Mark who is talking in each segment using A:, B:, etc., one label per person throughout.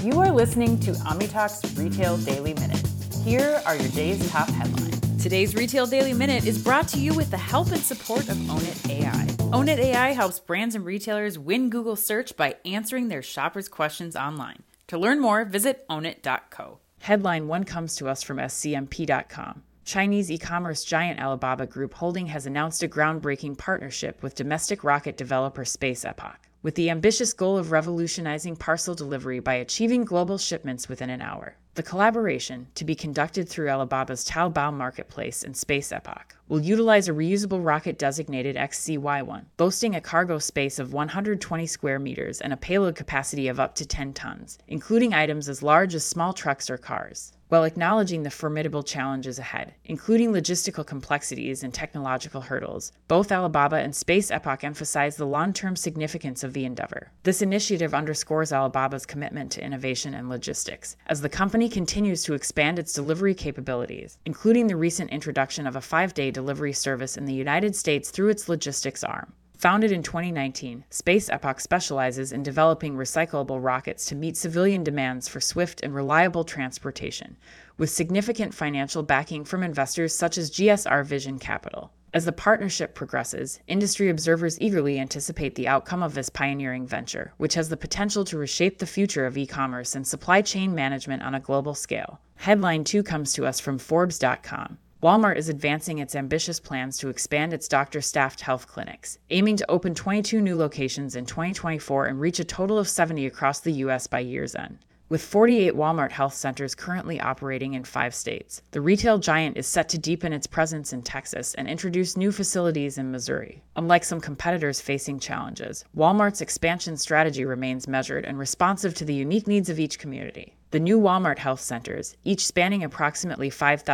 A: You are listening to OmniTalk's Retail Daily Minute. Here are your day's top headlines. Today's Retail Daily Minute is brought to you with the help and support of Ownit AI. Ownit AI helps brands and retailers win Google search by answering their shoppers' questions online. To learn more, visit ownit.co. Headline 1 comes to us from scmp.com. Chinese e-commerce giant Alibaba Group Holding has announced a groundbreaking partnership with domestic rocket developer Space Epoch, with the ambitious goal of revolutionizing parcel delivery by achieving global shipments within an hour. The collaboration, to be conducted through Alibaba's Taobao marketplace and Space Epoch, will utilize a reusable rocket designated XCY1, boasting a cargo space of 120 square meters and a payload capacity of up to 10 tons, including items as large as small trucks or cars. While acknowledging the formidable challenges ahead, including logistical complexities and technological hurdles, both Alibaba and Space Epoch emphasize the long-term significance of the endeavor. This initiative underscores Alibaba's commitment to innovation and logistics, as the company continues to expand its delivery capabilities, including the recent introduction of a 5-day delivery service in the United States through its logistics arm. Founded in 2019, Space Epoch specializes in developing recyclable rockets to meet civilian demands for swift and reliable transportation, with significant financial backing from investors such as GSR Vision Capital. As the partnership progresses, industry observers eagerly anticipate the outcome of this pioneering venture, which has the potential to reshape the future of e-commerce and supply chain management on a global scale. Headline 2 comes to us from Forbes.com. Walmart is advancing its ambitious plans to expand its doctor-staffed health clinics, aiming to open 22 new locations in 2024 and reach a total of 70 across the U.S. by year's end. With 48 Walmart health centers currently operating in 5 states, the retail giant is set to deepen its presence in Texas and introduce new facilities in Missouri. Unlike some competitors facing challenges, Walmart's expansion strategy remains measured and responsive to the unique needs of each community. The new Walmart health centers, each spanning approximately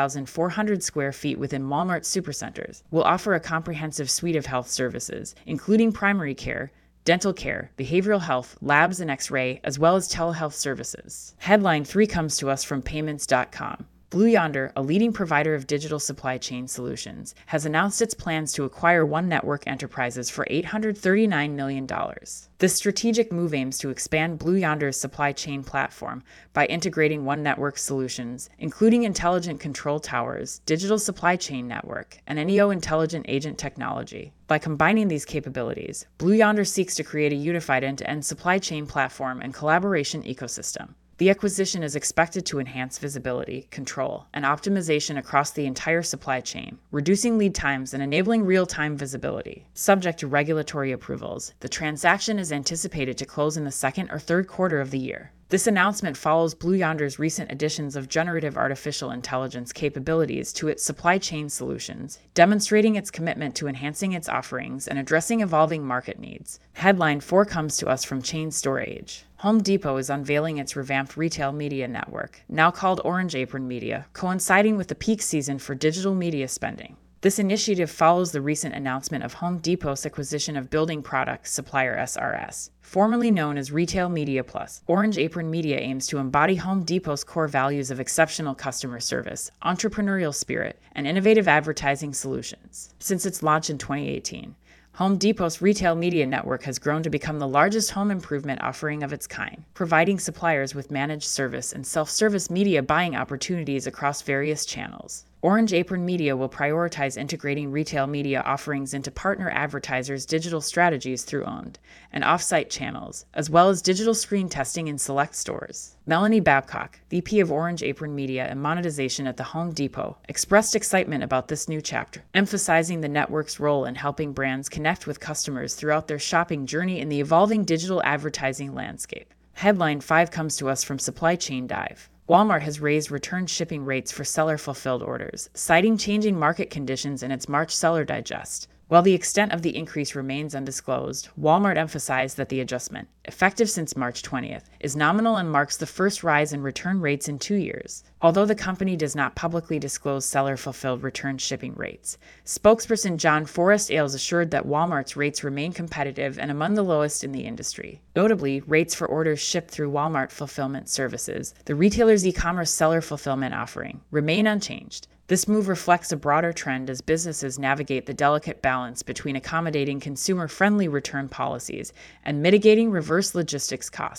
A: 5,400 square feet within Walmart supercenters, will offer a comprehensive suite of health services, including primary care, dental care, behavioral health, labs and X-ray, as well as telehealth services. Headline 3 comes to us from Payments.com. Blue Yonder, a leading provider of digital supply chain solutions, has announced its plans to acquire One Network Enterprises for $839 million. This strategic move aims to expand Blue Yonder's supply chain platform by integrating One Network solutions, including intelligent control towers, digital supply chain network, and NEO intelligent agent technology. By combining these capabilities, Blue Yonder seeks to create a unified end-to-end supply chain platform and collaboration ecosystem. The acquisition is expected to enhance visibility, control, and optimization across the entire supply chain, reducing lead times and enabling real-time visibility. Subject to regulatory approvals, the transaction is anticipated to close in the second or third quarter of the year. This announcement follows Blue Yonder's recent additions of generative artificial intelligence capabilities to its supply chain solutions, demonstrating its commitment to enhancing its offerings and addressing evolving market needs. Headline 4 comes to us from Chain Store Age. Home Depot is unveiling its revamped retail media network, now called Orange Apron Media, coinciding with the peak season for digital media spending. This initiative follows the recent announcement of Home Depot's acquisition of building products supplier SRS, formerly known as Retail Media Plus. Orange Apron Media aims to embody Home Depot's core values of exceptional customer service, entrepreneurial spirit, and innovative advertising solutions. Since its launch in 2018, Home Depot's retail media network has grown to become the largest home improvement offering of its kind, providing suppliers with managed service and self-service media buying opportunities across various channels. Orange Apron Media will prioritize integrating retail media offerings into partner advertisers' digital strategies through owned and off-site channels, as well as digital screen testing in select stores. Melanie Babcock, VP of Orange Apron Media and Monetization at the Home Depot, expressed excitement about this new chapter, emphasizing the network's role in helping brands connect with customers throughout their shopping journey in the evolving digital advertising landscape. Headline 5 comes to us from Supply Chain Dive. Walmart has raised return shipping rates for seller-fulfilled orders, citing changing market conditions in its March Seller Digest. While the extent of the increase remains undisclosed, Walmart emphasized that the adjustment, effective since March 20th, is nominal and marks the first rise in return rates in 2 years. Although the company does not publicly disclose seller-fulfilled return shipping rates, spokesperson John Forrest Ailes assured that Walmart's rates remain competitive and among the lowest in the industry. Notably, rates for orders shipped through Walmart Fulfillment Services, the retailer's e-commerce seller fulfillment offering, remain unchanged. This move reflects a broader trend as businesses navigate the delicate balance between accommodating consumer-friendly return policies and mitigating reverse logistics costs.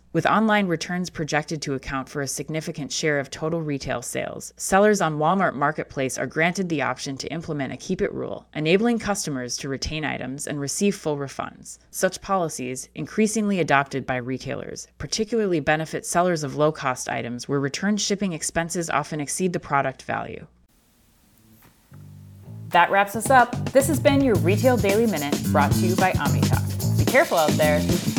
A: With online returns projected to account for a significant share of total retail sales, sellers on Walmart Marketplace are granted the option to implement a keep it rule, enabling customers to retain items and receive full refunds. Such policies, increasingly adopted by retailers, particularly benefit sellers of low-cost items where return shipping expenses often exceed the product value. That wraps us up. This has been your Retail Daily Minute, brought to you by OmniTalk. Be careful out there.